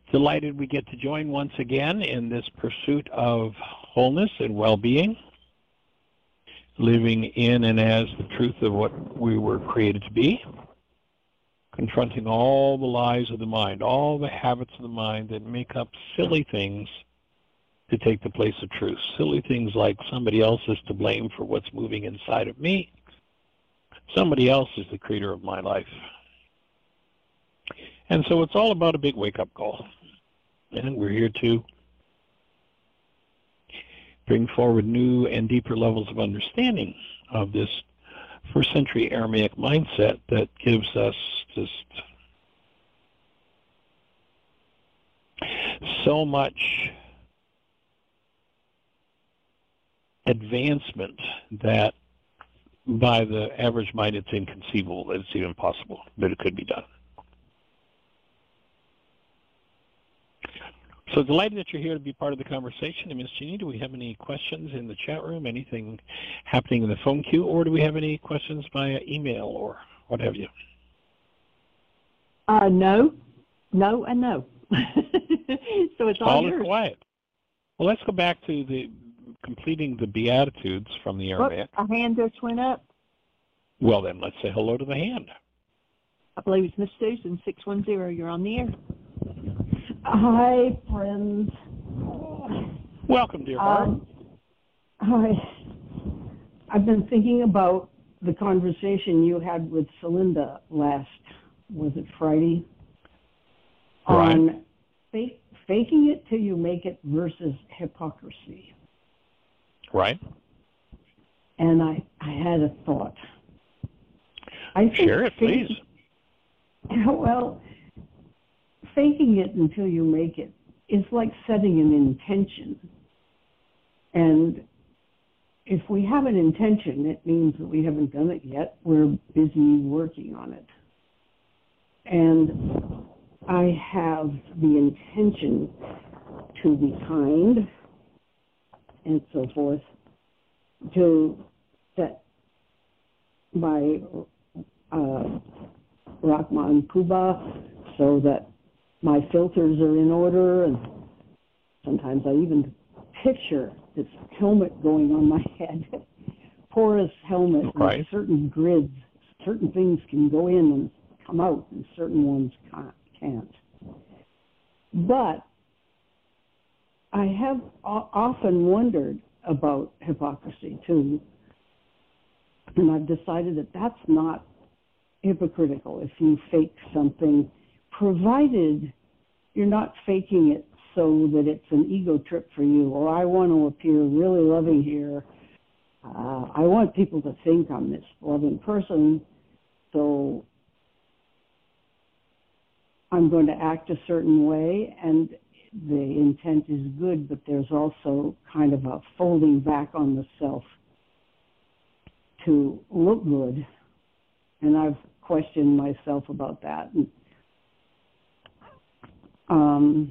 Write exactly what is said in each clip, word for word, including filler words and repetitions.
Delighted we get to join once again in this pursuit of wholeness and well-being, living in and as the truth of what we were created to be, confronting all the lies of the mind, all the habits of the mind that make up silly things to take the place of truth. Silly things like somebody else is to blame for what's moving inside of me. Somebody else is the creator of my life. And so it's all about a big wake-up call. And we're here to bring forward new and deeper levels of understanding of this first century Aramaic mindset that gives us just so much advancement that by the average mind it's inconceivable that it's even possible, but it could be done. So delighted that you're here to be part of the conversation. And Miz Jeannie, do we have any questions in the chat room, anything happening in the phone queue, or do we have any questions via email or what have you? Uh, no, no, and no. So it's all, all yours. All is quiet. Well, let's go back to the completing the Beatitudes from the Aramaic. Whoops, a hand just went up. Well, then let's say hello to the hand. I believe it's Miss Susan, six one zero. You're on the air. Hi, friends. Welcome, dear heart. Um, hi. I've been thinking about the conversation you had with Celinda last, was it Friday? Right. On fake, faking it till you make it versus hypocrisy. Right. And I, I had a thought. I think Share it, please. Well, faking it until you make it is like setting an intention. And if we have an intention, it means that we haven't done it yet. We're busy working on it. And I have the intention to be kind and so forth, to set my uh, Rahman Kuba so that my filters are in order, and sometimes I even picture this helmet going on my head, porous helmet, right. With certain grids. Certain things can go in and come out, and certain ones can't. But I have often wondered about hypocrisy, too, and I've decided that that's not hypocritical if you fake something, provided you're not faking it so that it's an ego trip for you, or I want to appear really loving here. Uh, I want people to think I'm this loving person, so I'm going to act a certain way, and the intent is good, but there's also kind of a folding back on the self to look good, and I've questioned myself about that. And, um,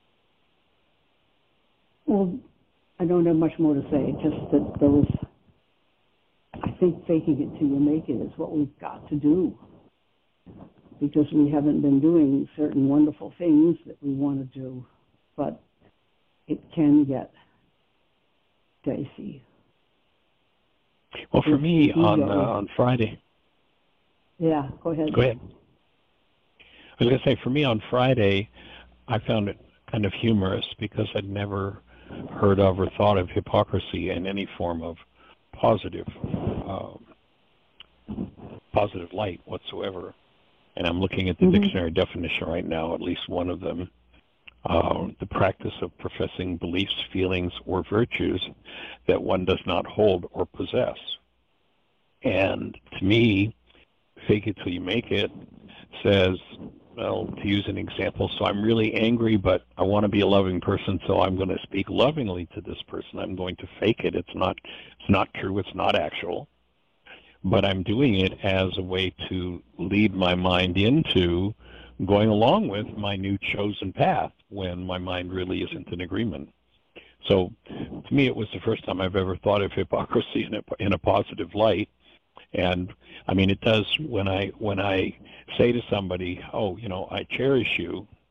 well, I don't have much more to say, just that those, I think faking it till you make it is what we've got to do, because we haven't been doing certain wonderful things that we want to do, but it can get dicey. Well, for me, on uh, on Friday. Yeah, go ahead. Go ahead. I was going to say, for me on Friday, I found it kind of humorous because I'd never heard of or thought of hypocrisy in any form of positive, um, positive light whatsoever. And I'm looking at the mm-hmm. dictionary definition right now, at least one of them. Uh, the practice of professing beliefs, feelings, or virtues that one does not hold or possess. And to me, fake it till you make it says, well, to use an example, so I'm really angry, but I want to be a loving person, so I'm going to speak lovingly to this person. I'm going to fake it. It's not, it's not true. It's not actual. But I'm doing it as a way to lead my mind into going along with my new chosen path when my mind really isn't in agreement. So to me, it was the first time I've ever thought of hypocrisy in a, in a positive light. And I mean, it does when I when I say to somebody, oh, you know, I cherish you,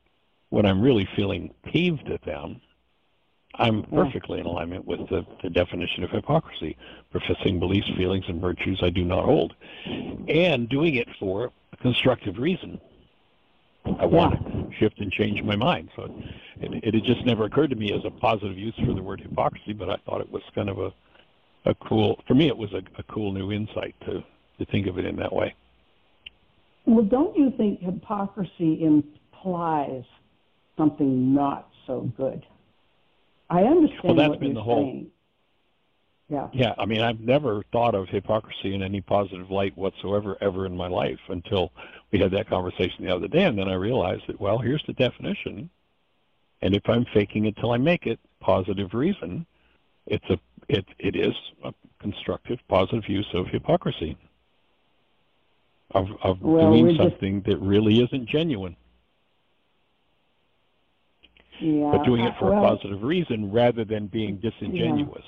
when I'm really feeling peeved at them, I'm Yeah. perfectly in alignment with the, the definition of hypocrisy, professing beliefs, feelings, and virtues I do not hold, and doing it for a constructive reason. I want to shift and change my mind. So it, it had just never occurred to me as a positive use for the word hypocrisy, but I thought it was kind of a, a cool, for me it was a, a cool new insight to, to think of it in that way. Well, don't you think hypocrisy implies something not so good? I understand well, that's what been you're the whole, saying. Yeah. Yeah, I mean, I've never thought of hypocrisy in any positive light whatsoever ever in my life until we had that conversation the other day, and then I realized that, well, here's the definition, and if I'm faking it till I make it, positive reason, it's a it it is a constructive, positive use of hypocrisy, of of Well, doing we're just- something that really isn't genuine, Yeah. but doing it for well, a positive reason rather than being disingenuous.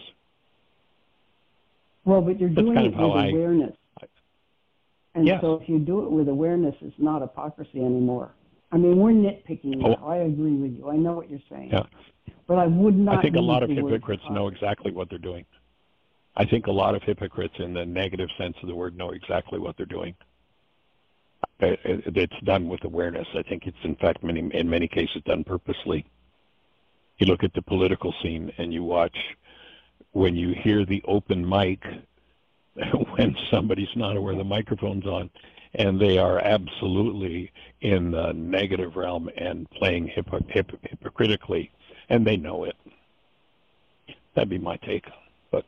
Well, but you're That's doing kind it of how with I- awareness. And Yes. so if you do it with awareness, it's not hypocrisy anymore. I mean, we're nitpicking Oh. now. I agree with you. I know what you're saying. Yeah. But I would not I think a use lot of the word hypocrites know hypocrisy. exactly what they're doing. I think a lot of hypocrites, in the negative sense of the word, know exactly what they're doing. It, it, it's done with awareness. I think it's, in fact, many in many cases, done purposely. You look at the political scene and you watch when you hear the open mic, when somebody's not aware the microphone's on, and they are absolutely in the negative realm and playing hypo, hip, hypocritically, and they know it. That'd be my take. But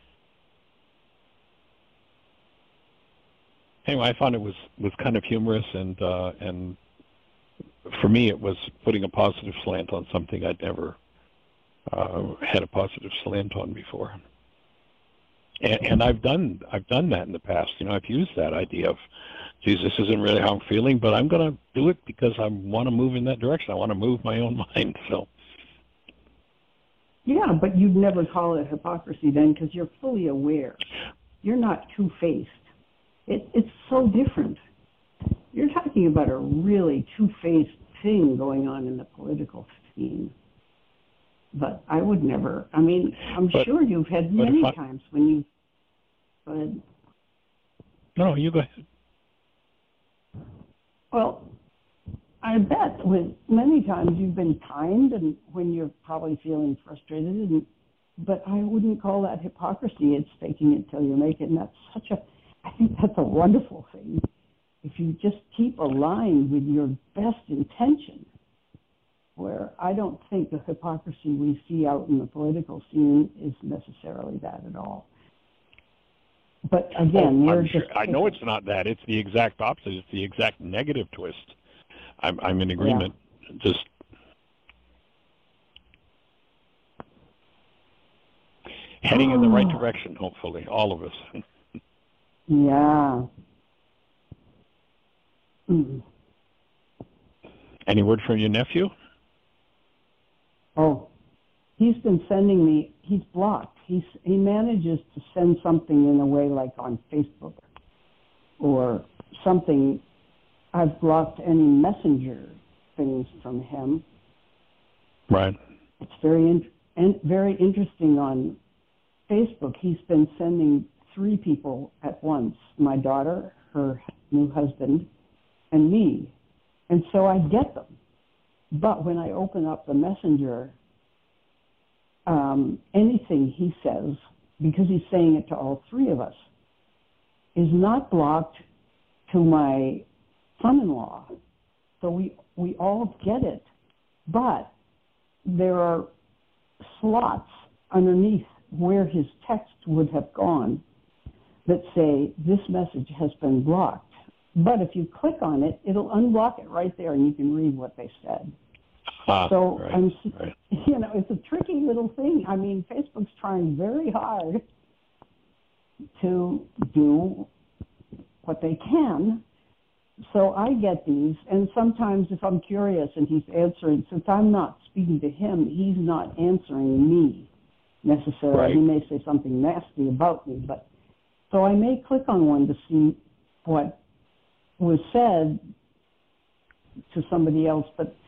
anyway, I found it was, was kind of humorous, and uh, and for me, it was putting a positive slant on something I'd never uh, had a positive slant on before. And, and I've done I've done that in the past. You know, I've used that idea of, geez, this isn't really how I'm feeling, but I'm going to do it because I want to move in that direction. I want to move my own mind. So. Yeah, but you'd never call it hypocrisy then because you're fully aware. You're not two-faced. It, it's so different. You're talking about a really two-faced thing going on in the political scene. But I would never, I mean, I'm but, sure you've had many I, times when you, go ahead. No, you go ahead. Well, I bet with many times you've been kind and when you're probably feeling frustrated, and, but I wouldn't call that hypocrisy. It's faking it till you make it, and that's such a, I think that's a wonderful thing. If you just keep aligned with your best intention, where I don't think the hypocrisy we see out in the political scene is necessarily that at all. But again, oh, you're I'm just... Sure, I know it's not that. It's the exact opposite. It's the exact negative twist. I'm, I'm in agreement. Yeah. Just heading oh. in the right direction, hopefully, all of us. Yeah. Mm. Any word from your nephew? Oh, he's been sending me, he's blocked. He's, he manages to send something in a way like on Facebook or something. I've blocked any messenger things from him. Right. It's very, in, and very interesting on Facebook. He's been sending three people at once, my daughter, her new husband, and me. And so I get them. But when I open up the messenger, um, anything he says, because he's saying it to all three of us, is not blocked to my son-in-law. So we, we all get it. But there are slots underneath where his text would have gone that say, this message has been blocked. But if you click on it, it'll unblock it right there, and you can read what they said. Ah, so, right, I'm, right. you know, it's a tricky little thing. I mean, Facebook's trying very hard to do what they can. So I get these, and sometimes if I'm curious and he's answering, since I'm not speaking to him, he's not answering me necessarily. Right. He may say something nasty about me, but so I may click on one to see what was said to somebody else, but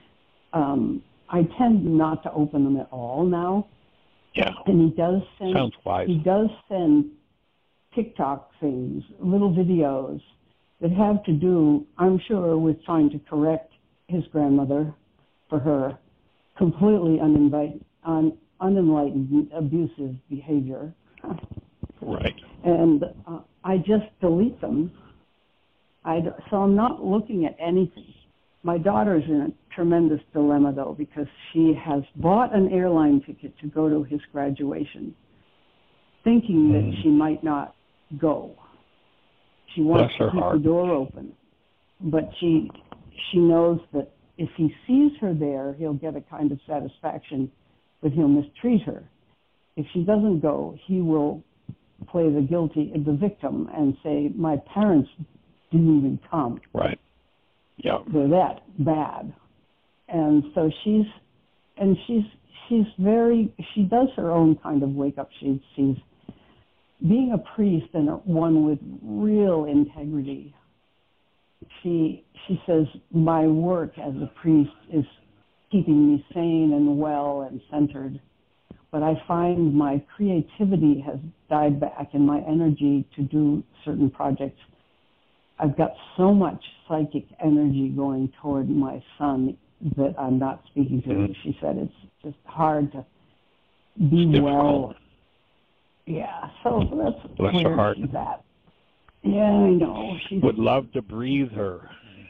um, I tend not to open them at all now. Yeah. And he does send. Sounds wise. He does send TikTok things, little videos that have to do, I'm sure, with trying to correct his grandmother for her completely uninvited, un, unenlightened, abusive behavior. Right. And uh, I just delete them. I, so I'm not looking at anything. My daughter's in a tremendous dilemma, though, because she has bought an airline ticket to go to his graduation, thinking mm. that she might not go. She wants Bless to keep heart. the door open, but she she knows that if he sees her there, he'll get a kind of satisfaction, but he'll mistreat her. If she doesn't go, he will play the guilty, the victim, and say, "My parents didn't even come." Right. Yeah. They're that bad, and so she's, and she's she's very. She does her own kind of wake up. She sees. Being a priest and a, one with real integrity, she she says, my work as a priest is keeping me sane and well and centered, but I find my creativity has died back and my energy to do certain projects. I've got so much psychic energy going toward my son that I'm not speaking to. Mm-hmm. She said it's just hard to be It's well. difficult. Yeah, so that's Bless where her heart. she's at. Yeah, I know. She's, Would love to breathe her.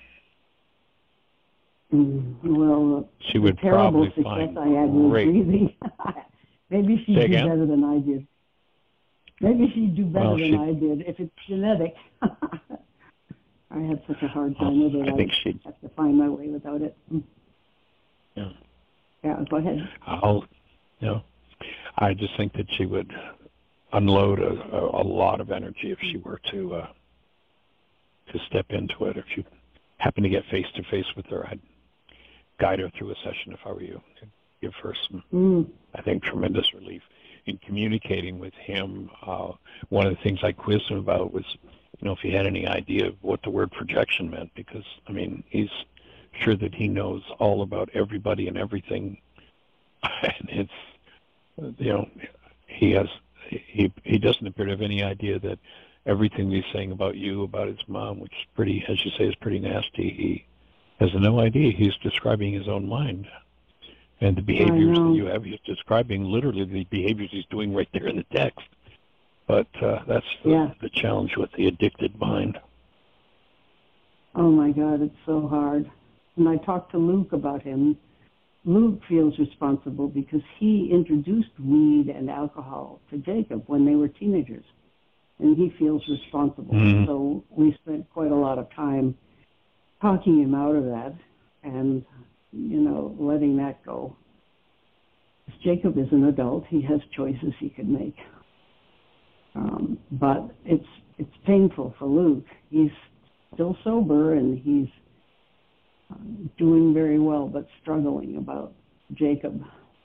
mm, well, She would the terrible probably success find I had with great. breathing. Maybe she'd Say do again? better than I did. Maybe she'd do better Well, than she- I did if it's genetic. I had such a hard time with it. I think she'd. have to find my way without it. Mm. Yeah. Yeah, go ahead. I'll. You know, I just think that she would unload a, a, a lot of energy if she were to uh, to step into it. If you happen to get face to face with her, I'd guide her through a session if I were you. Give her some, Mm. I think, tremendous relief in communicating with him. Uh, one of the things I quizzed him about was, you know, if he had any idea of what the word projection meant, because I mean, he's sure that he knows all about everybody and everything, and it's, you know, he has. He he doesn't appear to have any idea that everything he's saying about you, about his mom, which is pretty, as you say, is pretty nasty. He has no idea. He's describing his own mind. And the behaviors that you have, he's describing literally the behaviors he's doing right there in the text. But uh, that's the, Yeah. the challenge with the addicted mind. Oh, my God, it's so hard. And I talked to Luke about him. Luke feels responsible because he introduced weed and alcohol to Jacob when they were teenagers, and he feels responsible. Mm-hmm. So we spent quite a lot of time talking him out of that and, you know, letting that go. Jacob is an adult. He has choices he could make. Um, but it's it's painful for Luke. He's still sober, and he's Um, doing very well, but struggling about Jacob.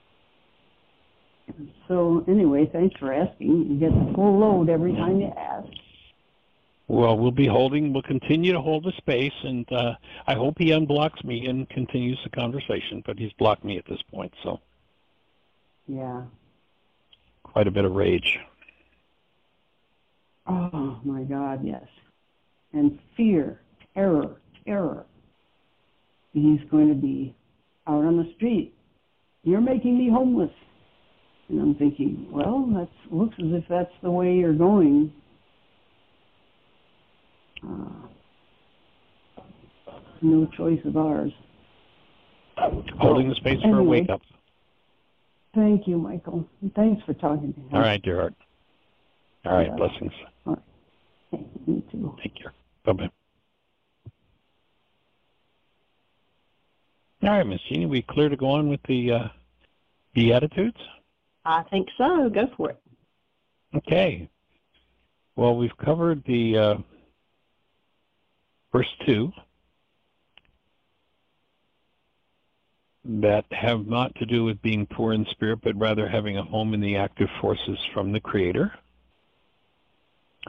So anyway, thanks for asking. You get the full load every time you ask. Well, we'll be holding, we'll continue to hold the space, and uh, I hope he unblocks me and continues the conversation, but he's blocked me at this point, so Yeah. quite a bit of rage. Oh, my God, yes. And fear, terror, terror. He's going to be out on the street. You're making me homeless. And I'm thinking, well, that looks as if that's the way you're going. Uh, no choice of ours. Holding the space for a Anyway. wake-up. Thank you, Michael. Thanks for talking to me. All right, dear heart. All right, Yeah. blessings. Hey, you too. Take care. Bye-bye. All right, Miss Jeannie, we clear to go on with the uh, Beatitudes? I think so. Go for it. Okay. Well, we've covered the uh, first two that have not to do with being poor in spirit, but rather having a home in the active forces from the Creator.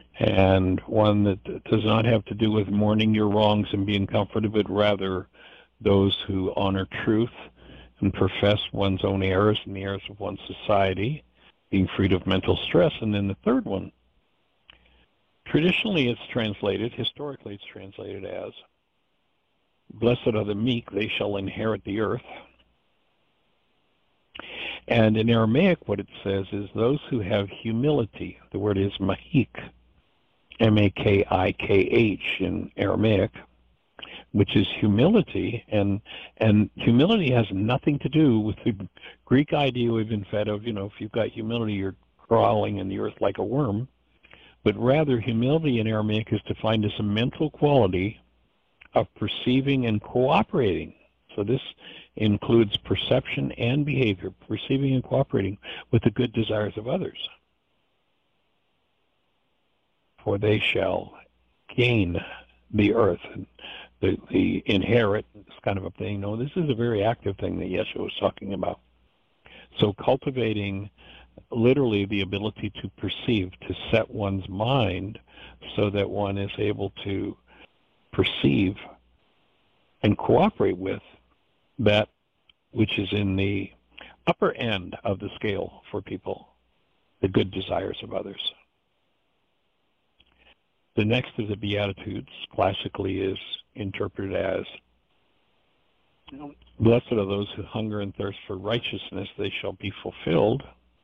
And one that does not have to do with mourning your wrongs and being comforted, but rather those who honor truth and profess one's own errors and the errors of one's society, being freed of mental stress. And then the third one, traditionally it's translated, historically it's translated as, blessed are the meek, they shall inherit the earth. And in Aramaic what it says is those who have humility. The word is mahik, M A K I K H in Aramaic, which is humility, and and humility has nothing to do with the Greek idea we've been fed of, you know, if you've got humility, you're crawling in the earth like a worm. But rather, humility in Aramaic is defined as a mental quality of perceiving and cooperating. So this includes perception and behavior, perceiving and cooperating with the good desires of others. For they shall gain the earth, and the, the inherit, this kind of a thing. No, this is a very active thing that Yeshua was talking about. So cultivating literally the ability to perceive, to set one's mind so that one is able to perceive and cooperate with that which is in the upper end of the scale for people, the good desires of others. The next of the Beatitudes classically is interpreted as, blessed are those who hunger and thirst for righteousness, they shall be fulfilled.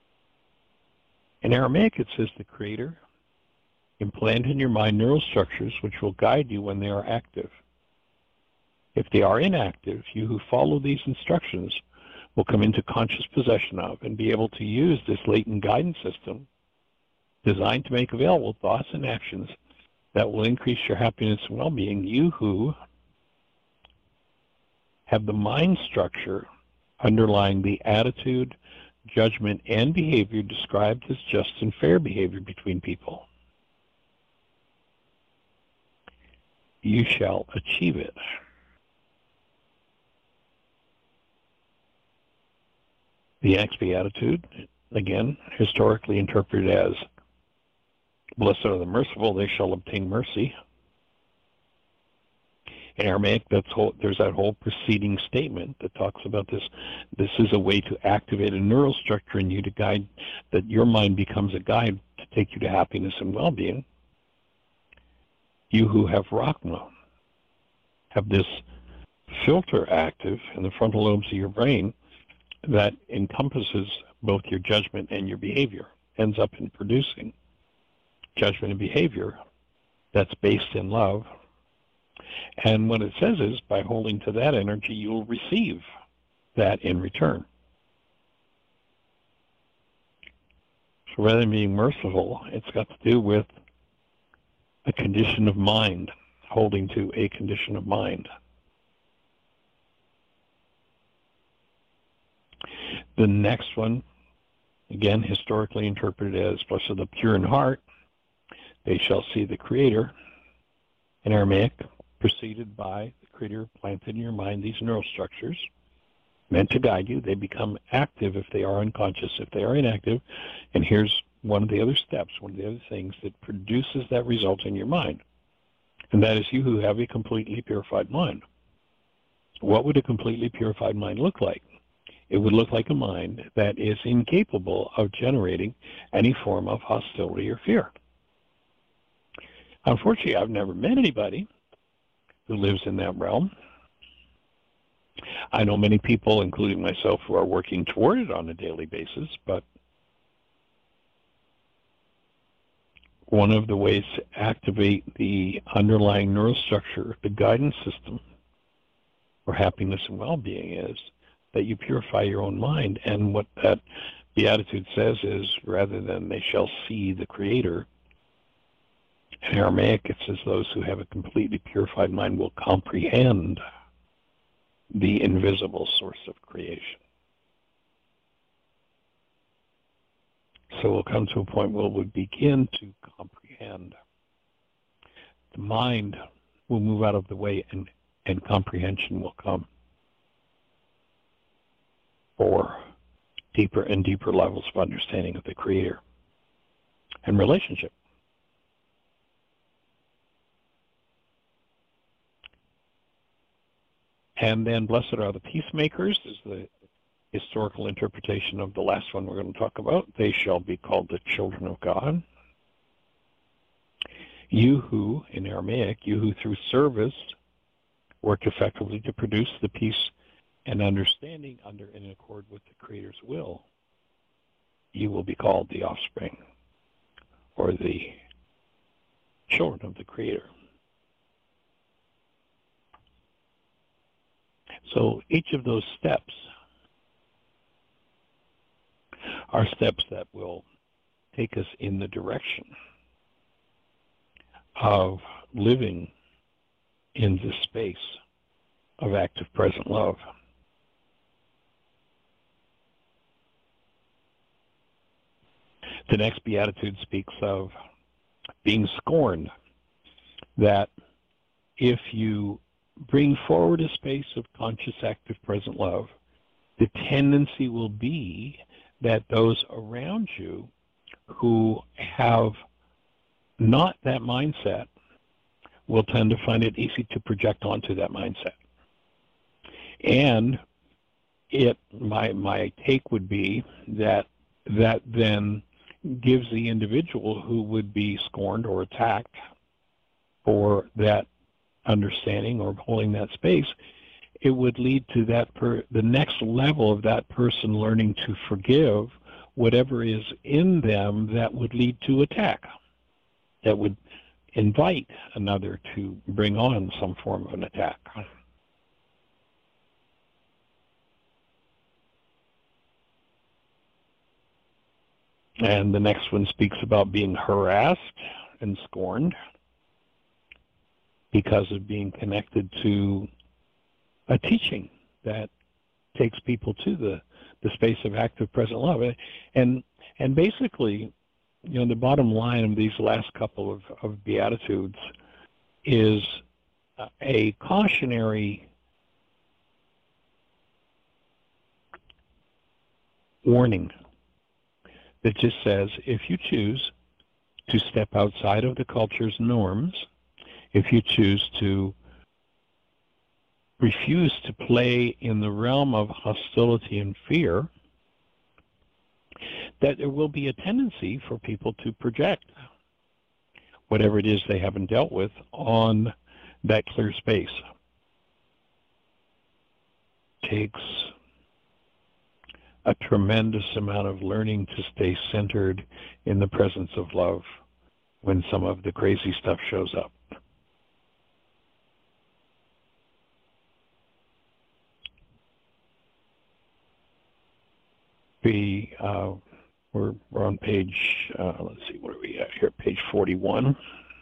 In Aramaic it says the Creator implant in your mind neural structures which will guide you when they are active. If they are inactive, you who follow these instructions will come into conscious possession of and be able to use this latent guidance system designed to make available thoughts and actions that will increase your happiness and well-being. You who have the mind structure underlying the attitude, judgment, and behavior described as just and fair behavior between people. You shall achieve it. The next beatitude, again, historically interpreted as, blessed are the merciful, they shall obtain mercy. In Aramaic, that's whole, there's that whole preceding statement that talks about this. This is a way to activate a neural structure in you to guide, that your mind becomes a guide to take you to happiness and well-being. You who have Rachma have this filter active in the frontal lobes of your brain that encompasses both your judgment and your behavior, ends up in producing judgment and behavior that's based in love. And what it says is, by holding to that energy, you'll receive that in return. So rather than being merciful, it's got to do with a condition of mind, holding to a condition of mind. The next one, again, historically interpreted as, blessed are the pure in heart, they shall see the Creator. In Aramaic, preceded by the Creator planted in your mind these neural structures, meant to guide you. They become active if they are unconscious, if they are inactive. And here's one of the other steps, one of the other things that produces that result in your mind. And that is you who have a completely purified mind. What would a completely purified mind look like? It would look like a mind that is incapable of generating any form of hostility or fear. Unfortunately, I've never met anybody who lives in that realm. I know many people, including myself, who are working toward it on a daily basis, but one of the ways to activate the underlying neural structure, the guidance system for happiness and well-being, is that you purify your own mind. And what that beatitude says is, rather than they shall see the Creator, in Aramaic it says those who have a completely purified mind will comprehend the invisible source of creation. So we'll come to a point where we begin to comprehend. The mind will move out of the way, and, and comprehension will come for deeper and deeper levels of understanding of the Creator and relationship. And then blessed are the peacemakers is the historical interpretation of the last one we're going to talk about. They shall be called the children of God. You who, in Aramaic, you who through service work effectively to produce the peace and understanding under and in accord with the Creator's will, you will be called the offspring or the children of the Creator. So each of those steps are steps that will take us in the direction of living in this space of active present love. The next beatitude speaks of being scorned, that if you bring forward a space of conscious active present love, the tendency will be that those around you who have not that mindset will tend to find it easy to project onto that mindset. And it my my take would be that that then gives the individual who would be scorned or attacked for that understanding or holding that space, it would lead to that per, the next level of that person learning to forgive whatever is in them that would lead to attack, that would invite another to bring on some form of an attack. And the next one speaks about being harassed and scorned because of being connected to a teaching that takes people to the, the space of active present love. And and basically, you know, the bottom line of these last couple of, of Beatitudes is a cautionary warning that just says, if you choose to step outside of the culture's norms, if you choose to refuse to play in the realm of hostility and fear, that there will be a tendency for people to project whatever it is they haven't dealt with on that clear space. It takes a tremendous amount of learning to stay centered in the presence of love when some of the crazy stuff shows up. We, uh, we're, we're on page, uh, let's see, what are we at here? Page forty-one,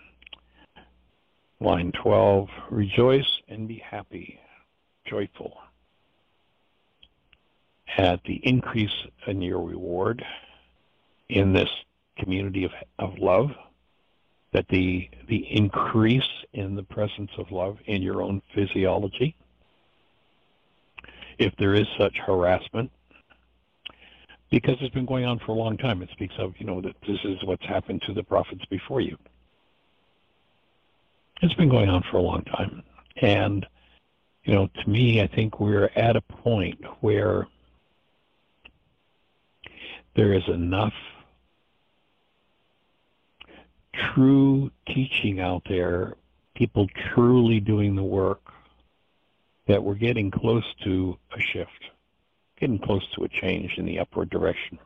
line twelve. Rejoice and be happy, joyful at the increase in your reward in this community of, of love, that the, the increase in the presence of love in your own physiology, if there is such harassment, because it's been going on for a long time. It speaks of, you know, that this is what's happened to the prophets before you. It's been going on for a long time. And, you know, to me, I think we're at a point where there is enough true teaching out there, people truly doing the work, that we're getting close to a shift, getting close to a change in the upward direction.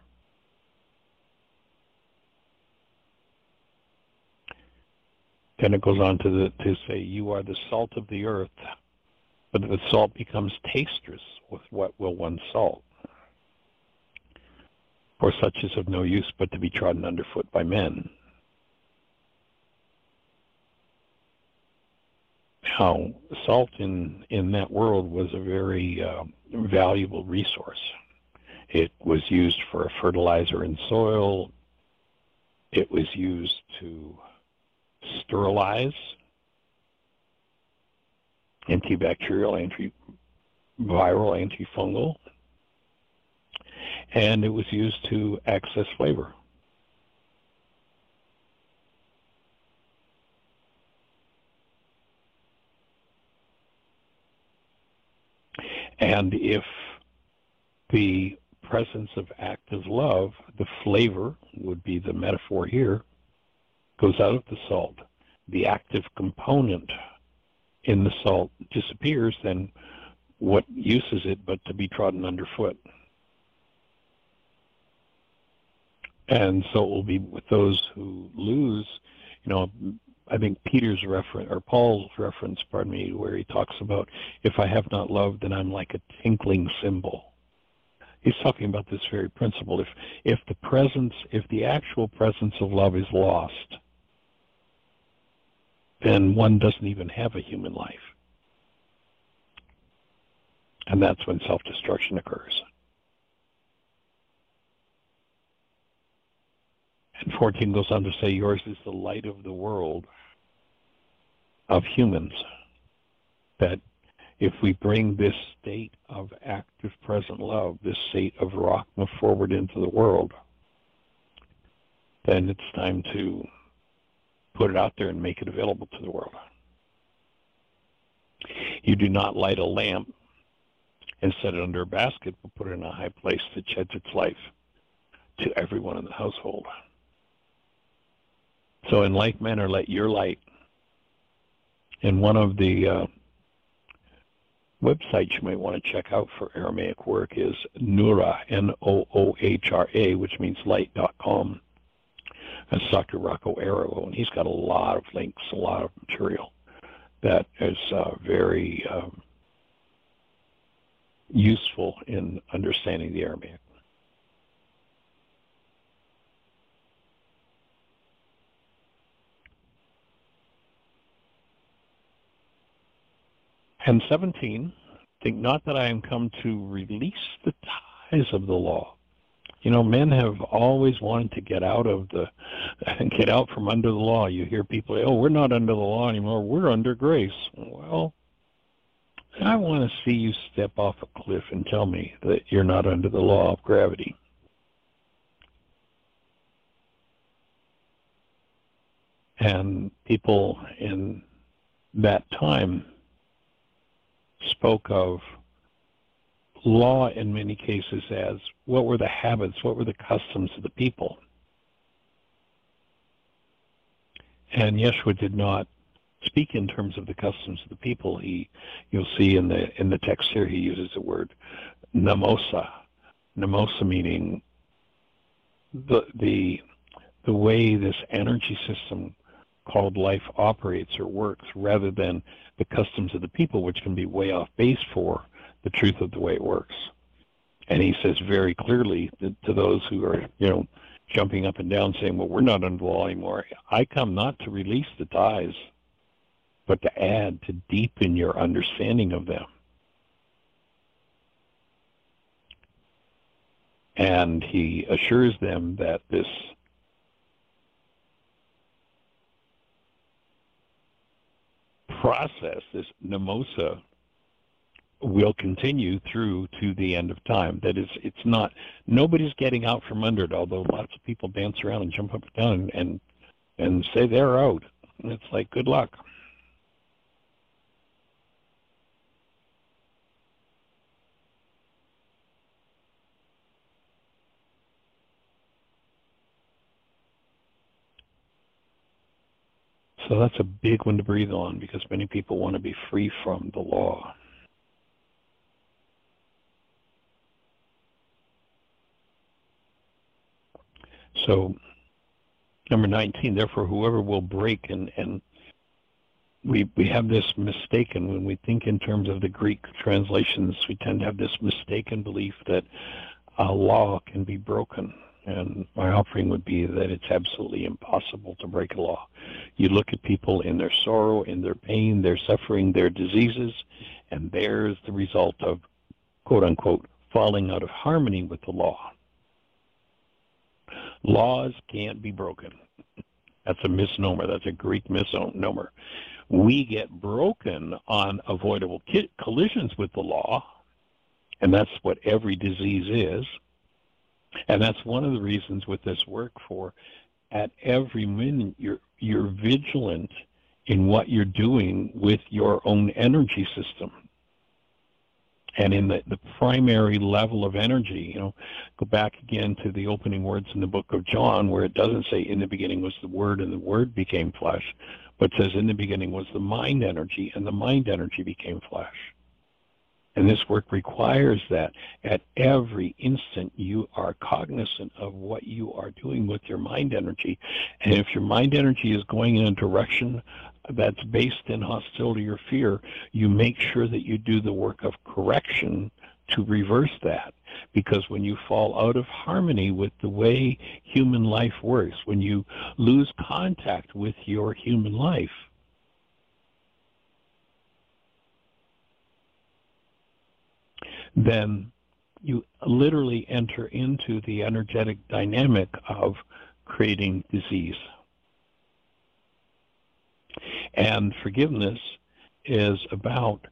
Then it goes on to, the, to say, you are the salt of the earth, but the salt becomes tastrous, with what will one salt? For such is of no use but to be trodden underfoot by men. Now, salt in, in that world was a very uh, valuable resource. It was used for a fertilizer in soil. It was used to sterilize, antibacterial, antiviral, antifungal, and it was used to access flavor. And if the presence of active love, the flavor would be the metaphor here, goes out of the salt, the active component in the salt disappears, then what use is it but to be trodden underfoot? And so it will be with those who lose, you know, I think Peter's reference, or Paul's reference, pardon me, where he talks about, if I have not loved, then I'm like a tinkling cymbal. He's talking about this very principle. If, if the presence, if the actual presence of love is lost, then one doesn't even have a human life. And that's when self-destruction occurs. And fourteen goes on to say, yours is the light of the world of humans. That if we bring this state of active present love, this state of Rahma forward into the world, then it's time to put it out there and make it available to the world. You do not light a lamp and set it under a basket, but put it in a high place that sheds its life to everyone in the household. So in like manner, let your light. And one of the uh, websites you might want to check out for Aramaic work is Noora, N O O H R A, which means light dot com. That's Doctor Rocco Arrow, and he's got a lot of links, a lot of material that is uh, very um, useful in understanding the Aramaic. And seventeen, think not that I am come to release the ties of the law. You know, men have always wanted to get out of the, get out from under the law. You hear people say, oh, we're not under the law anymore, we're under grace. Well, I want to see you step off a cliff and tell me that you're not under the law of gravity. And people in that time spoke of law in many cases as what were the habits, what were the customs of the people. And Yeshua did not speak in terms of the customs of the people. He, you'll see in the in the text here, he uses the word namosa. Namosa meaning the the the way this energy system called life operates or works, rather than the customs of the people, which can be way off base for the truth of the way it works. And he says very clearly that to those who are, you know, jumping up and down saying, well, we're not under the law anymore, I come not to release the ties, but to add, to deepen your understanding of them. And he assures them that this process, this namosa, will continue through to the end of time. That is, it's not, nobody's getting out from under it, although lots of people dance around and jump up and down and, and say they're out. And it's like, good luck. So that's a big one to breathe on, because many people want to be free from the law. So, number nineteen, therefore, whoever will break, and, and we, we have this mistaken, when we think in terms of the Greek translations, we tend to have this mistaken belief that a law can be broken. And my offering would be that it's absolutely impossible to break a law. You look at people in their sorrow, in their pain, their suffering, their diseases, and there's the result of, quote unquote, falling out of harmony with the law. Laws can't be broken. That's a misnomer. That's a Greek misnomer. We get broken on avoidable collisions with the law, and that's what every disease is. And that's one of the reasons with this work for at every minute you're you're vigilant in what you're doing with your own energy system. And in the, the primary level of energy, you know, go back again to the opening words in the book of John, where it doesn't say in the beginning was the Word and the Word became flesh, but says in the beginning was the mind energy and the mind energy became flesh. And this work requires that at every instant you are cognizant of what you are doing with your mind energy. And if your mind energy is going in a direction that's based in hostility or fear, you make sure that you do the work of correction to reverse that. Because when you fall out of harmony with the way human life works, when you lose contact with your human life, then you literally enter into the energetic dynamic of creating disease. And forgiveness is about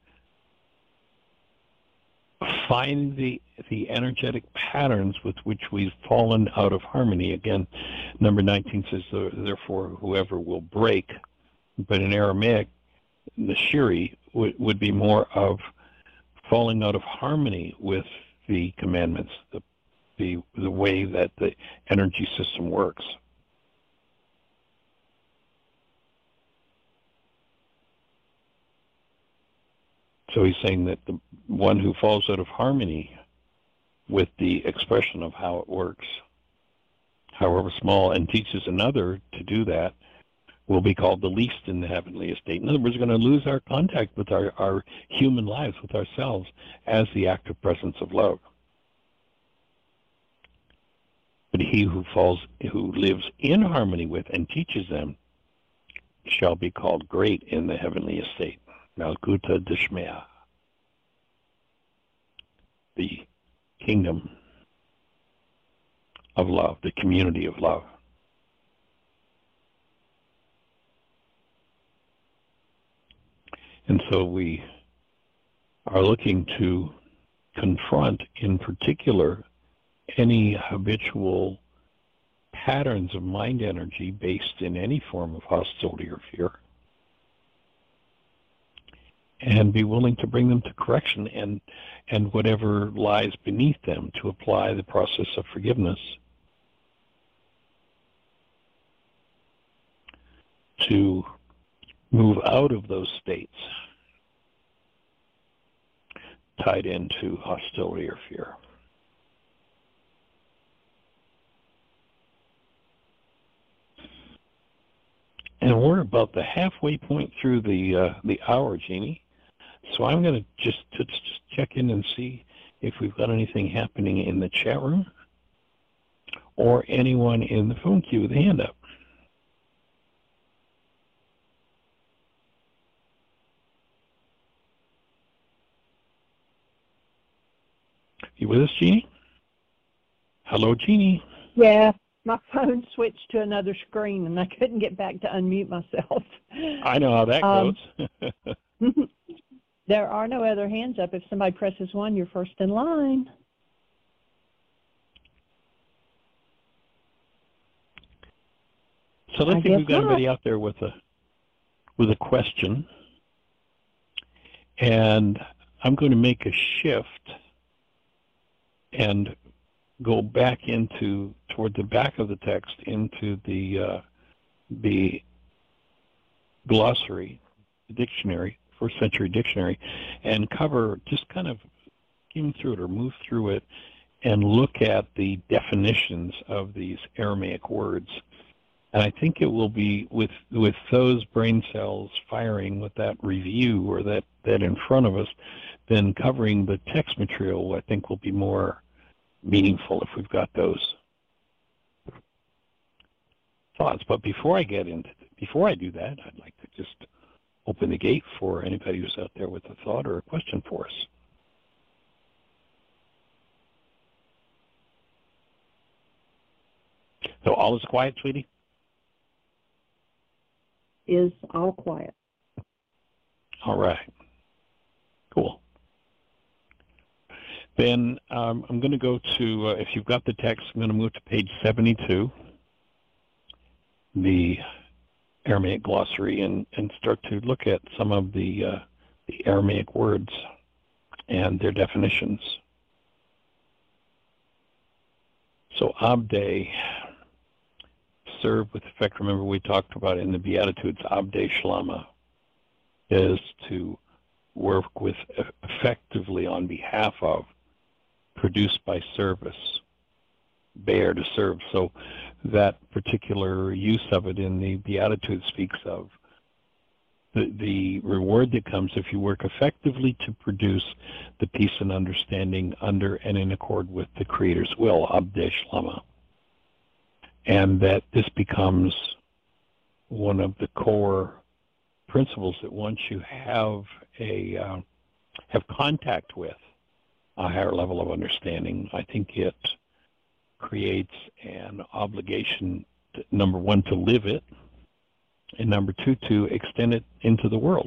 finding the, the energetic patterns with which we've fallen out of harmony. Again, number nineteen says, therefore, whoever will break. But in Aramaic, the shiri would, would be more of falling out of harmony with the commandments, the, the, the way that the energy system works. So he's saying that the one who falls out of harmony with the expression of how it works, however small, and teaches another to do that, will be called the least in the heavenly estate. In other words, we're going to lose our contact with our, our human lives, with ourselves, as the active presence of love. But he who falls, who lives in harmony with and teaches them, shall be called great in the heavenly estate. Malkuta Dishmaya, the kingdom of love, the community of love. And so we are looking to confront, in particular, any habitual patterns of mind energy based in any form of hostility or fear, and be willing to bring them to correction and, and whatever lies beneath them, to apply the process of forgiveness to move out of those states tied into hostility or fear. And we're about the halfway point through the uh, the hour, Jeannie. So I'm going to just to just check in and see if we've got anything happening in the chat room or anyone in the phone queue with a hand up. You with us, Jeannie? Hello, Jeannie. Yeah, my phone switched to another screen, and I couldn't get back to unmute myself. I know how that Um, goes. There are no other hands up. If somebody presses one, you're first in line. So let's I see if we've guess got not. anybody out there with a with a question. And I'm going to make a shift and go back into toward the back of the text into the uh, the glossary, the dictionary, first century dictionary, and cover, just kind of skim through it or move through it and look at the definitions of these Aramaic words. And I think it will be with with those brain cells firing with that review or that, that in front of us, then covering the text material, I think will be more meaningful if we've got those thoughts. But before I get into, before I do that, I'd like to just open the gate for anybody who's out there with a thought or a question for us. So all is quiet, sweetie? Is all quiet. All right. Cool. Then um, I'm going to go to, uh, if you've got the text, I'm going to move to page seventy-two, the Aramaic glossary, and, and start to look at some of the, uh, the Aramaic words. and their definitions. So Abde, serve with effect. Remember, we talked about in the Beatitudes, Abde Shlama is to work with effectively on behalf of, produced by service, bear to serve. So that particular use of it in the Beatitudes speaks of the, the reward that comes if you work effectively to produce the peace and understanding under and in accord with the Creator's will, Abde Shlama. And that this becomes one of the core principles that once you have a uh, have contact with a higher level of understanding, I think it creates an obligation, to, number one, to live it, and number two, to extend it into the world.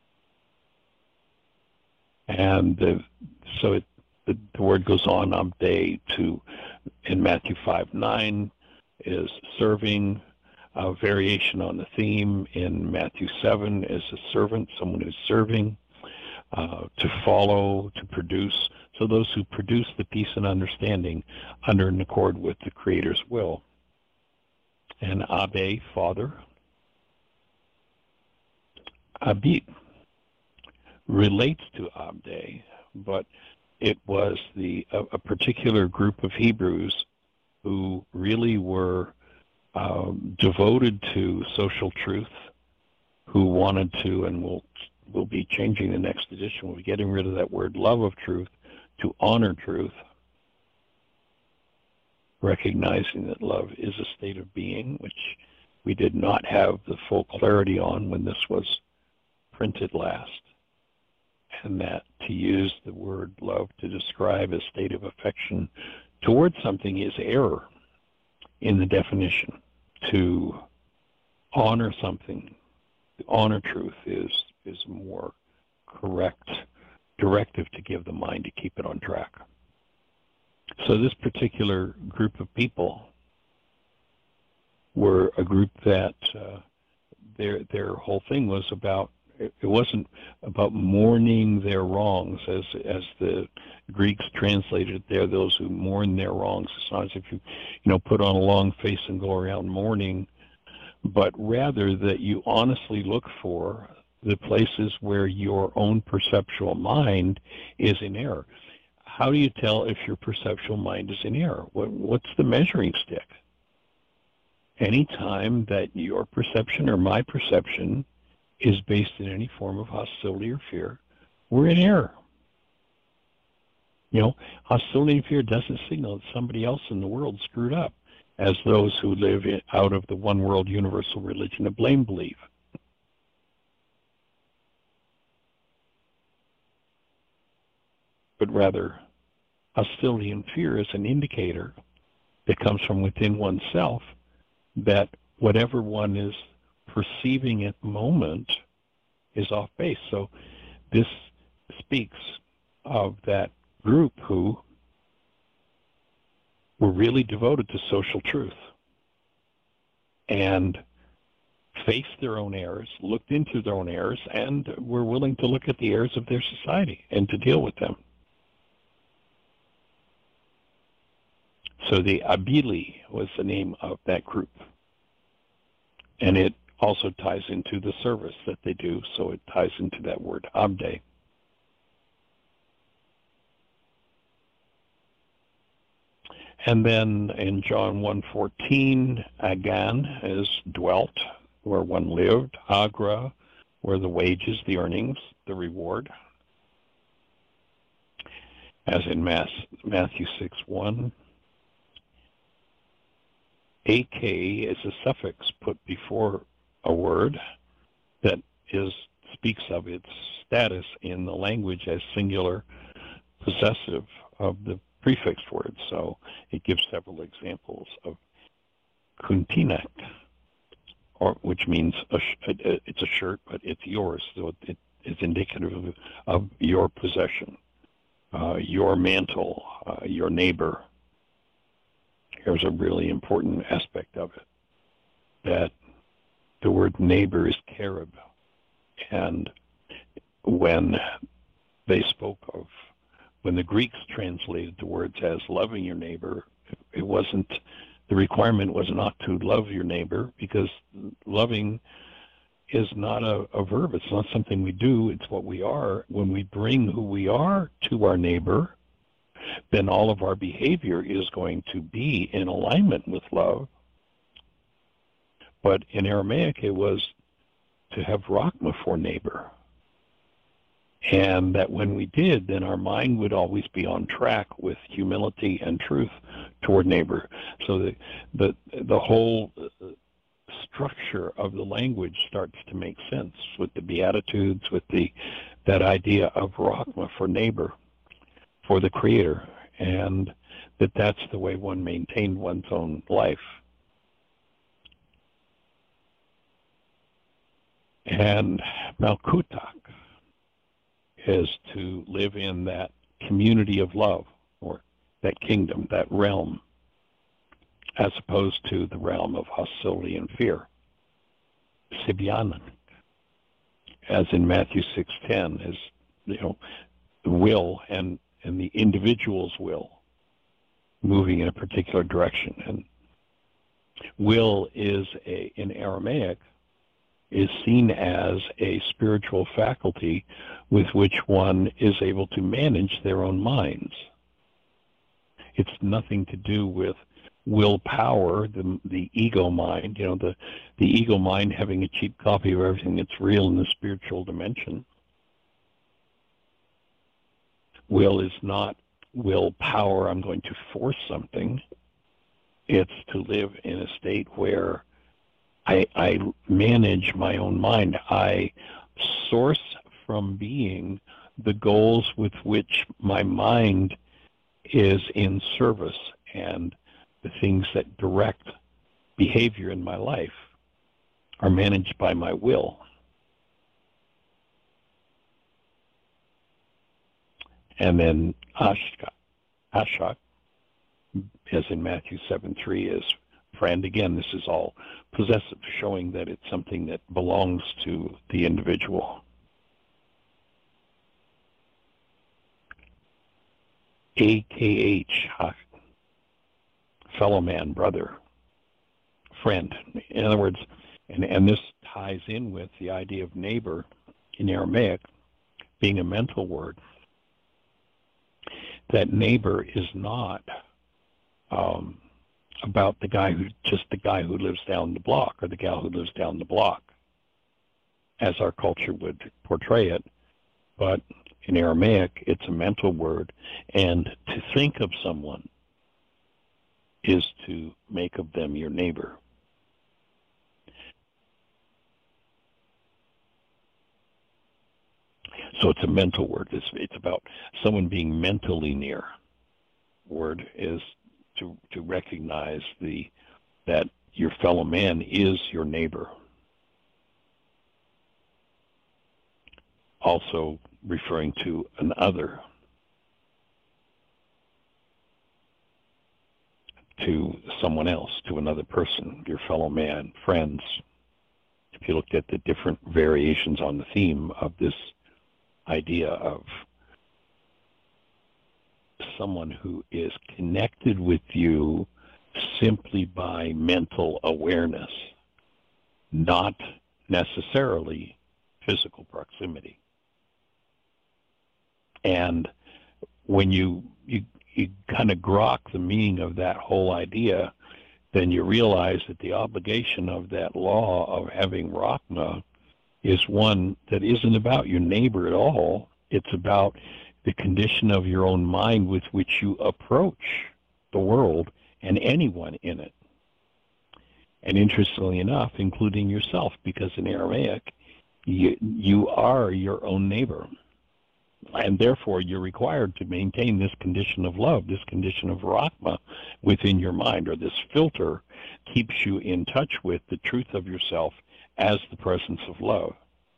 And the, so it, the, the word goes on, Abde, to, in Matthew five nine, is serving. A variation on the theme in Matthew seven is a servant, someone who's serving, uh, to follow, to produce. So those who produce the peace and understanding under and accord with the Creator's will. And Abbe, father. Abid relates to Abde, but it was the a, a particular group of Hebrews who really were um, devoted to social truth, who wanted to, and we'll, we'll be changing the next edition, we'll be getting rid of that word love of truth, to honor truth, recognizing that love is a state of being, which we did not have the full clarity on when this was printed last, and that to use the word love to describe a state of affection towards something is error in the definition. To honor something, to honor truth is is more correct directive to give the mind to keep it on track. So this particular group of people were a group that uh, their their whole thing was about, it wasn't about mourning their wrongs, as as the Greeks translated it there, those who mourn their wrongs. It's not as if you, you know, put on a long face and go around mourning, but rather that you honestly look for the places where your own perceptual mind is in error. How do you tell if your perceptual mind is in error? What, what's the measuring stick? Any time that your perception or my perception is based in any form of hostility or fear, we're in error. You know, hostility and fear doesn't signal that somebody else in the world screwed up, as those who live in, out of the one world universal religion of blame believe. But rather, hostility and fear is an indicator that comes from within oneself that whatever one is perceiving at the moment is off base. So this speaks of that group who were really devoted to social truth and faced their own errors, looked into their own errors, and were willing to look at the errors of their society and to deal with them. So the Abili was the name of that group. And it also ties into the service that they do, so it ties into that word, Abde. And then in John one fourteen, Agan is dwelt, where one lived, Agra, where the wages, the earnings, the reward. As in Matthew six one, A K is a suffix put before a word that is speaks of its status in the language as singular possessive of the prefixed word. So it gives several examples of kuntinak, or which means a sh it's a shirt, but it's yours, so it is indicative of, of your possession, uh, your mantle, uh, your neighbor. Here's a really important aspect of it, that the word neighbor is Carib, and when they spoke of, when the Greeks translated the words as loving your neighbor, it wasn't, the requirement was not to love your neighbor, because loving is not a, a verb. It's not something we do. It's what we are. When we bring who we are to our neighbor, then all of our behavior is going to be in alignment with love. But in Aramaic, it was to have Rachma for neighbor. And that when we did, then our mind would always be on track with humility and truth toward neighbor. So the the, the whole structure of the language starts to make sense with the Beatitudes, with the that idea of Rachma for neighbor, for the Creator, and that that's the way one maintained one's own life. And Malkutak is to live in that community of love, or that kingdom, that realm, as opposed to the realm of hostility and fear. Sibyanan, as in Matthew six ten, is, you know, the will and, and the individual's will moving in a particular direction. And will is, a, in Aramaic, is seen as a spiritual faculty with which one is able to manage their own minds. It's nothing to do with willpower, the, the ego mind, you know, the, the ego mind having a cheap copy of everything that's real in the spiritual dimension. Will is not willpower, I'm going to force something. It's to live in a state where I, I manage my own mind. I source from being the goals with which my mind is in service, and the things that direct behavior in my life are managed by my will. And then Ashka, Ashak, as in Matthew seven three, is friend. Again, this is all possessive, showing that it's something that belongs to the individual. A K H, fellow man, brother, friend. In other words, and, and this ties in with the idea of neighbor in Aramaic being a mental word. That neighbor is not um, about the guy who, just the guy who lives down the block or the gal who lives down the block, as our culture would portray it. But in Aramaic, it's a mental word, and to think of someone is to make of them your neighbor. So it's a mental word. It's, it's about someone being mentally near. Word is to to recognize the that your fellow man is your neighbor. Also referring to an other, to someone else, to another person, your fellow man, friends. If you looked at the different variations on the theme of this idea of someone who is connected with you simply by mental awareness, not necessarily physical proximity. And when you, you, you kind of grok the meaning of that whole idea, then you realize that the obligation of that law of having Rachma is one that isn't about your neighbor at all. It's about the condition of your own mind with which you approach the world and anyone in it. And interestingly enough, including yourself, because in Aramaic, you, you are your own neighbor. And therefore, you're required to maintain this condition of love, this condition of Rachma within your mind, or this filter keeps you in touch with the truth of yourself as the presence of love.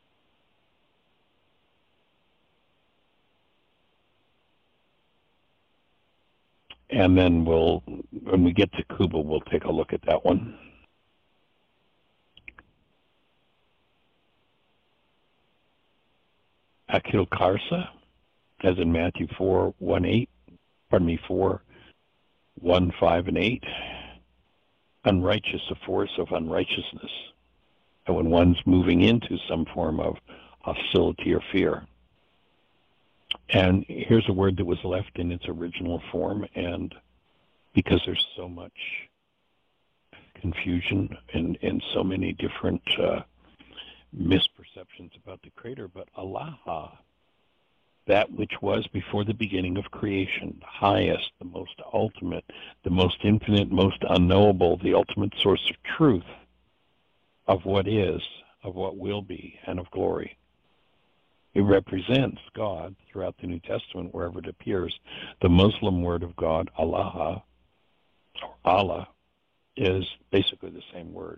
And then we'll, when we get to Kuba, we'll take a look at that one. Akil Karsa, as in Matthew four, one, eight, pardon me, four, one, five, and eight. Unrighteous, a force of unrighteousness. And when one's moving into some form of hostility or fear. And here's a word that was left in its original form, and because there's so much confusion and, and so many different uh, misperceptions about the Creator, but Allah, that which was before the beginning of creation, the highest, the most ultimate, the most infinite, most unknowable, the ultimate source of truth, of what is, of what will be, and of glory. It represents God throughout the New Testament, wherever it appears. The Muslim word of God, Allah, or Allah, is basically the same word.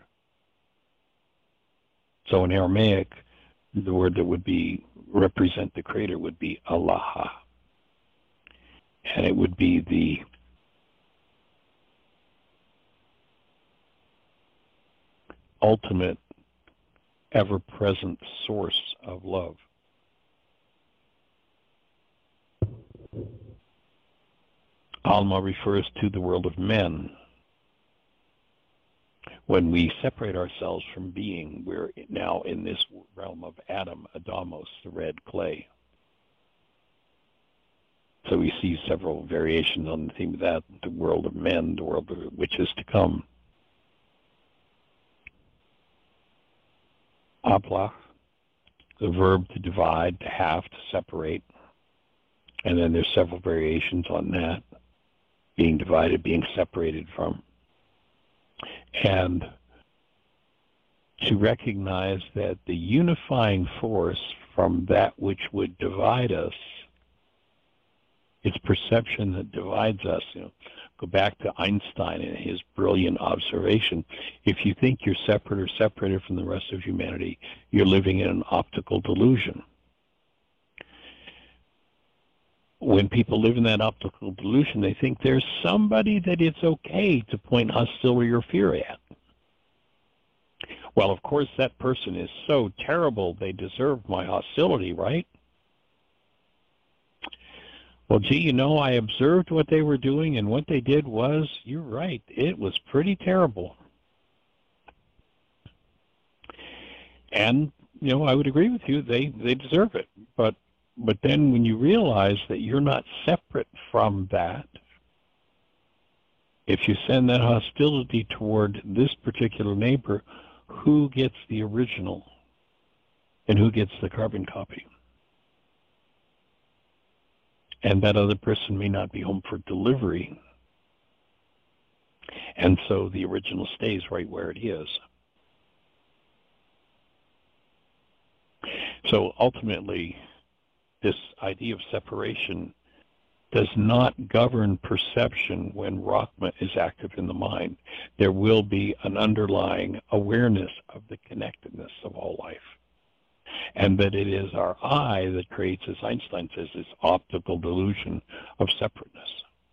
So in Aramaic, the word that would be represent the Creator would be Allah. And it would be the ultimate, ever-present source of love. Alma refers to the world of men. When we separate ourselves from being, we're now in this realm of Adam, Adamos, the red clay. So we see several variations on the theme of that, the world of men, the world of which is to come. Aplach, the verb to divide, to have, to separate. And then there's several variations on that, being divided, being separated from. And to recognize that the unifying force from that which would divide us, it's perception that divides us. You know, go back to Einstein and his brilliant observation. If you think you're separate or separated from the rest of humanity, you're living in an optical delusion. When people live in that optical delusion, they think there's somebody that it's okay to point hostility or fear at. Well, of course, that person is so terrible, they deserve my hostility, right? Well, gee, you know, I observed what they were doing, and what they did was, you're right, it was pretty terrible. And, you know, I would agree with you, they, they deserve it. But But then when you realize that you're not separate from that, if you send that hostility toward this particular neighbor, who gets the original and who gets the carbon copy? And that other person may not be home for delivery. And so the original stays right where it is. So ultimately, this idea of separation does not govern perception when Rahma is active in the mind. There will be an underlying awareness of the connectedness of all life. And that it is our I that creates, as Einstein says, this optical delusion of separateness.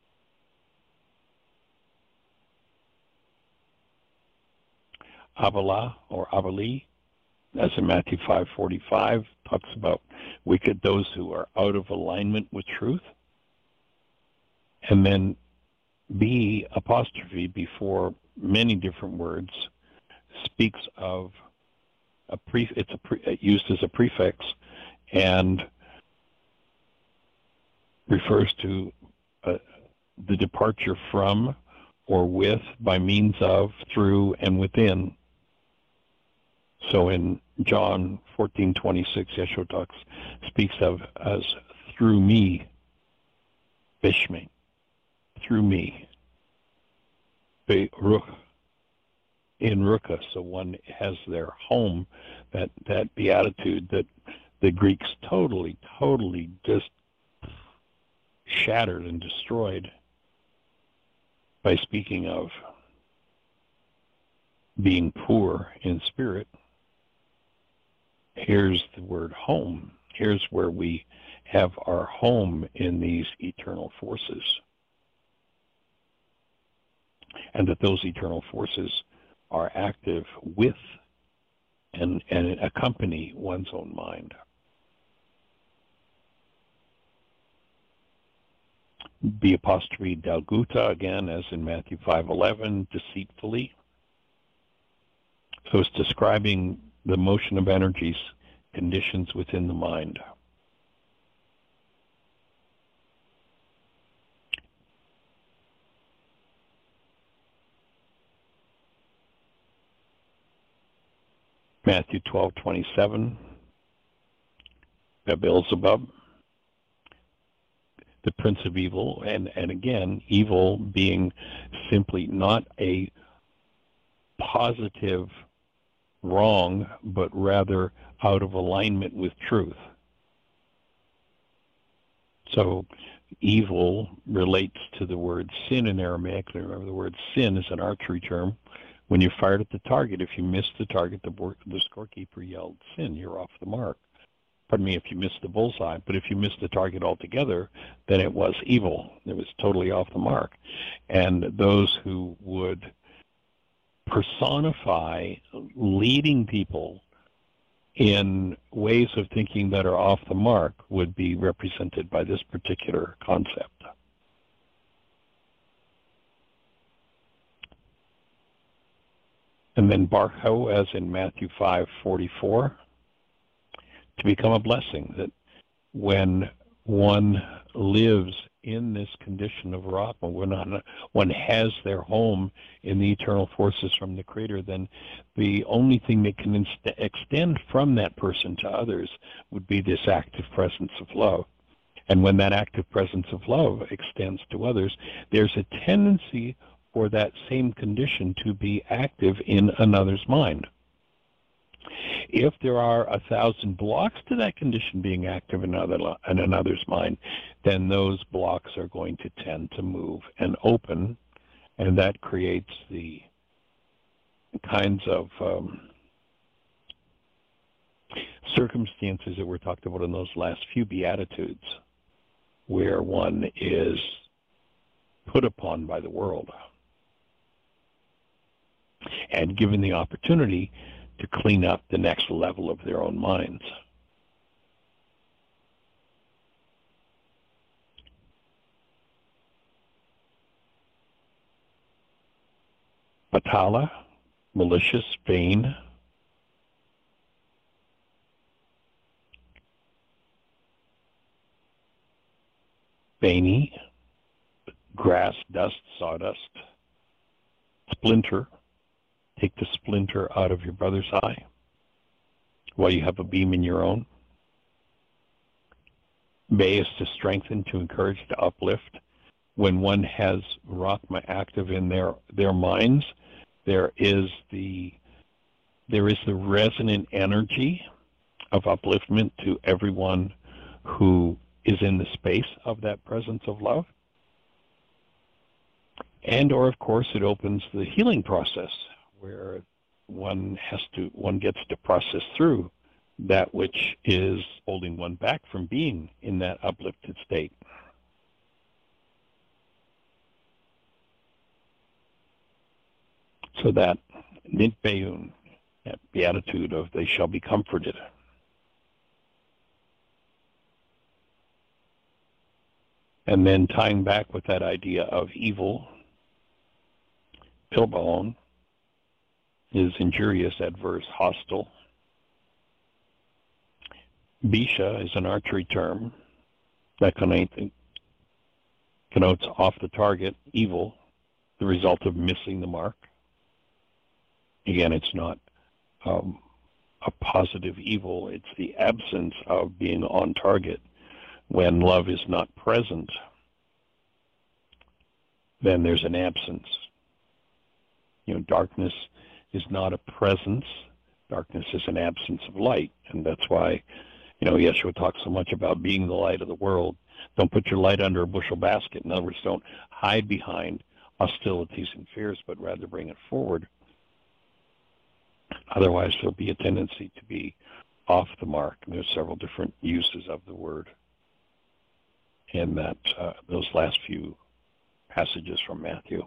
Abala or Abali, as in Matthew five forty-five, talks about wicked, those who are out of alignment with truth. And then B, apostrophe, before many different words, speaks of a pre, it's a pre, used as a prefix and refers to uh, the departure from or with, by means of, through, and within. So in John fourteen twenty-six, Yeshua talks, speaks of as through me, Bishme, through me, Beruch, in Ruka. So one has their home, that, that beatitude that the Greeks totally, totally just shattered and destroyed by speaking of being poor in spirit. Here's the word home. Here's where we have our home in these eternal forces. And that those eternal forces are active with and, and accompany one's own mind. B apostrophe dalguta, again, as in Matthew five eleven, deceitfully. So it's describing the motion of energies, conditions within the mind. Matthew twelve twenty-seven, Beelzebub, the prince of evil, and, and again, evil being simply not a positive wrong, but rather out of alignment with truth. So evil relates to the word sin in Aramaic. Remember, the word sin is an archery term. When you fired at the target, if you missed the target, the, the scorekeeper yelled, sin, you're off the mark. Pardon me, if you missed the bullseye, but if you missed the target altogether, then it was evil. It was totally off the mark. And those who would personify leading people in ways of thinking that are off the mark would be represented by this particular concept. And then barcho, as in Matthew five forty-four, to become a blessing, that when one lives in this condition of Rahma, when one has their home in the eternal forces from the Creator, then the only thing that can inst- extend from that person to others would be this active presence of love. And when that active presence of love extends to others, there's a tendency for that same condition to be active in another's mind. If there are a thousand blocks to that condition being active in, another, in another's mind, then those blocks are going to tend to move and open, and that creates the kinds of um, circumstances that were talked about in those last few Beatitudes, where one is put upon by the world and given the opportunity to clean up the next level of their own minds. Batala, malicious, vain. Veiny, grass, dust, sawdust. Splinter, take the splinter out of your brother's eye while you have a beam in your own. Bay is to strengthen, to encourage, to uplift. When one has Rahma active in their, their minds, there is the there is the resonant energy of upliftment to everyone who is in the space of that presence of love. And or of course it opens the healing process where one has to one gets to process through that which is holding one back from being in that uplifted state. So that nitbayun, that beatitude of they shall be comforted. And then tying back with that idea of evil, pilbalon is injurious, adverse, hostile. Bisha is an archery term that connotes off the target, evil, the result of missing the mark. Again, it's not um, a positive evil, it's the absence of being on target. When love is not present, then there's an absence. You know, darkness is not a presence. Darkness is an absence of light. And that's why, you know, Yeshua talks so much about being the light of the world. Don't put your light under a bushel basket. In other words, don't hide behind hostilities and fears, but rather bring it forward. Otherwise, there'll be a tendency to be off the mark. And there's several different uses of the word in that uh, those last few passages from Matthew.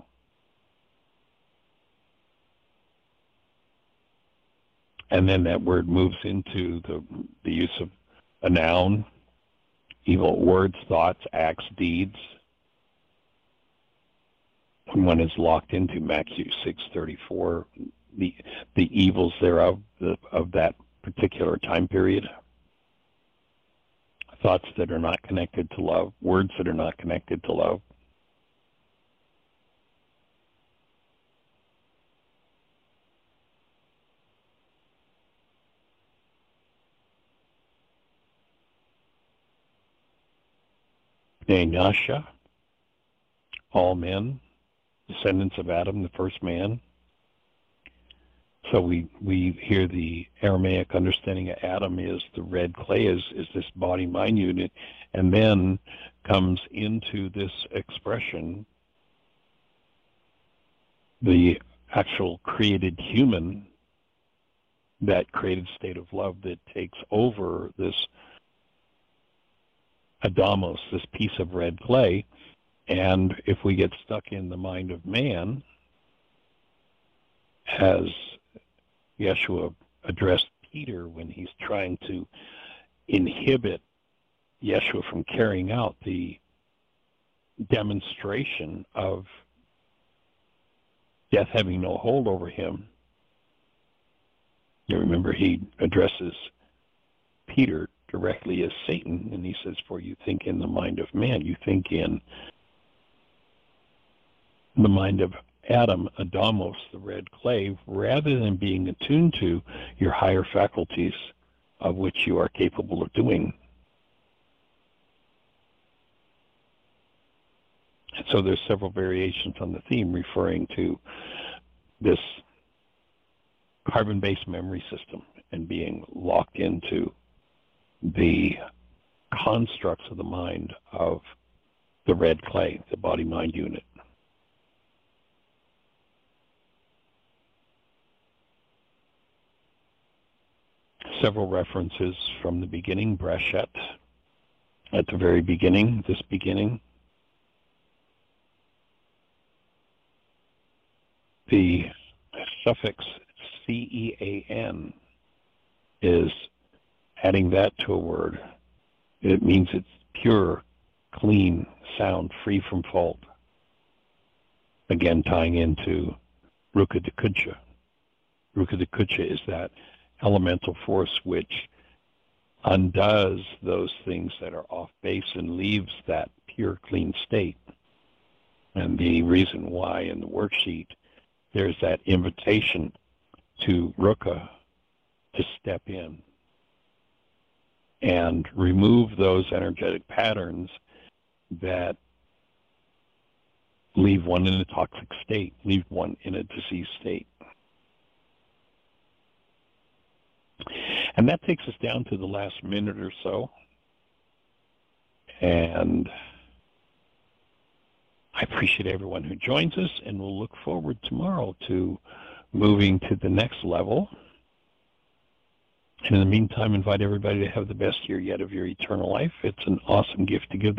And then that word moves into the, the use of a noun, evil words, thoughts, acts, deeds, when one is locked into Matthew six thirty-four, the the evils thereof the, of that particular time period. Thoughts that are not connected to love, words that are not connected to love. Nasha, all men, descendants of Adam, the first man. So we, we hear the Aramaic understanding of Adam is the red clay, is, is this body-mind unit, and then comes into this expression the actual created human, that created state of love that takes over this Adamos, this piece of red clay. And if we get stuck in the mind of man, as Yeshua addressed Peter when he's trying to inhibit Yeshua from carrying out the demonstration of death having no hold over him. You remember he addresses Peter directly as Satan, and he says, for you think in the mind of man, you think in the mind of Adam, Adamos, the red clay, rather than being attuned to your higher faculties of which you are capable of doing. And so there's several variations on the theme referring to this carbon-based memory system and being locked into the constructs of the mind of the red clay, the body-mind unit. Several references from the beginning, Brashet, at the very beginning, this beginning. The suffix C E A N is adding that to a word. It means it's pure, clean, sound, free from fault. Again, tying into Ruka Dekucha. Ruka Dekucha is that elemental force which undoes those things that are off base and leaves that pure, clean state. And the reason why in the worksheet there's that invitation to Ruka to step in and remove those energetic patterns that leave one in a toxic state, leave one in a diseased state. And that takes us down to the last minute or so. And I appreciate everyone who joins us, and we'll look forward tomorrow to moving to the next level. And in the meantime, invite everybody to have the best year yet of your eternal life. It's an awesome gift to give